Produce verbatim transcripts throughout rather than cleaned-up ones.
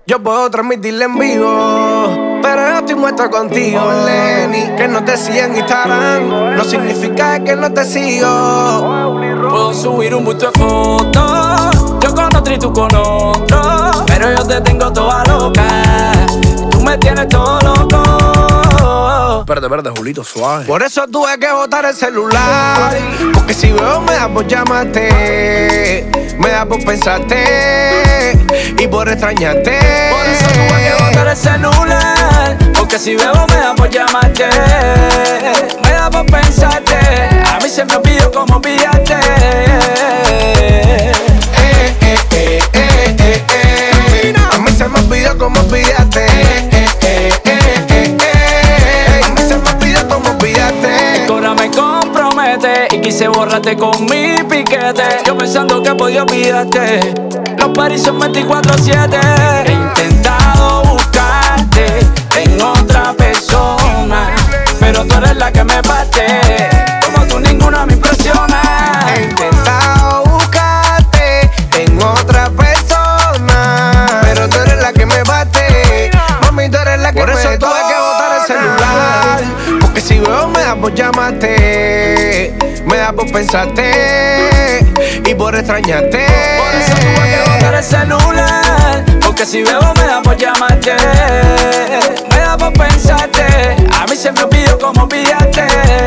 Yo puedo transmitirle en vivo, pero yo estoy muerto contigo, Lenny. Que no te siga en Instagram no significa que no te sigo. Puedo subir un busto de fotos, yo con otro y tú con otro, pero yo te tengo toda loca, tú me tienes todo loco. Espérate, espérate, Julito, suave. Por eso tuve que botar el celular, porque si veo me da por llamarte, me da por pensarte y por extrañarte. Por eso tuve que botar el celular, porque si veo me da por llamarte, me da por pensarte. A mí se me olvidó cómo pillarte. Eh, eh, eh, eh, eh, eh. A mí se me olvidó cómo pillarte. Eh, eh, eh, eh, eh, eh. A mí se me olvidó cómo pillarte. Ahora me compromete y quise borrarte con mi piquete. Yo pensando que podía olvidarte. Los paris son veinticuatro siete. He intentado buscarte en otra persona, pero tú eres la que me parte. Como tú ninguna me impresiona. He intentado buscarte en otra persona, pero tú eres la que me bate. Mami, tú eres la que me bate. Por eso tuve que botar el celular, porque si veo me da por llamarte, me da por pensarte y por extrañarte. Por eso tuve que botar el celular, porque si veo me da por llamarte, me da por pensarte. A mí se me olvidó cómo pillarte.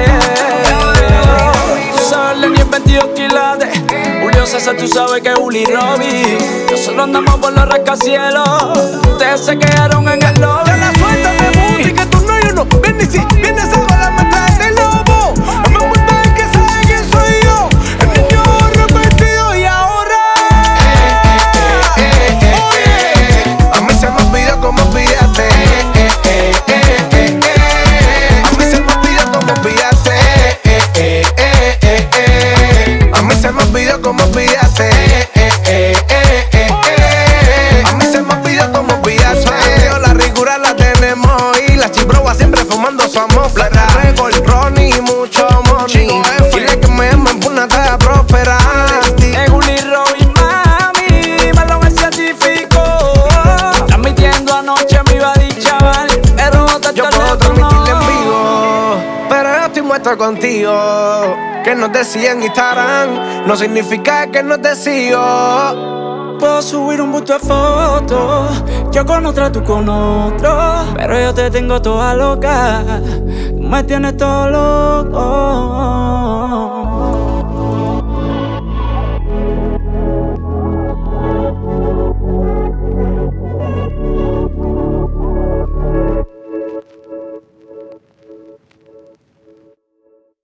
Tú sabes, Lenny es veintidós quilates, Julio César, tú sabes que es Uli Robbie. Nosotros andamos por los rascacielos, ustedes se quedaron en el lobby. Ya la suelta de música, tú no, yo no. Ven y si vienes a la mata del lobo. No me importa el que sabe quién soy yo, el niño repetido y ahora. Eh, eh, eh, eh, eh. A mí se me olvidó cómo pillaste. Eh, eh, eh, eh, eh. A mí se me olvidó cómo pillaste. Eh, eh, eh, eh, eh. A mí se me olvidó cómo pillaste. Eh, eh, eh, eh, eh. A mí se me olvidó cómo pillaste. La rigura la tenemos y la chibroa siempre fumando su amor. Plata, récord, Ronnie y mucho money. Dile que me llamen por una talla próspera. Es Uli Robbie, mami, malo me certificó. Transmitiendo anoche mi body, chaval, me robó el Yo puedo transmitirle en vivo, pero yo estoy muerto contigo. Que no te siga en Instagram no significa que no te sigo. Puedo subir un busto de fotos, yo con otra, tú con otro, pero yo te tengo toda loca, tú me tienes todo loco.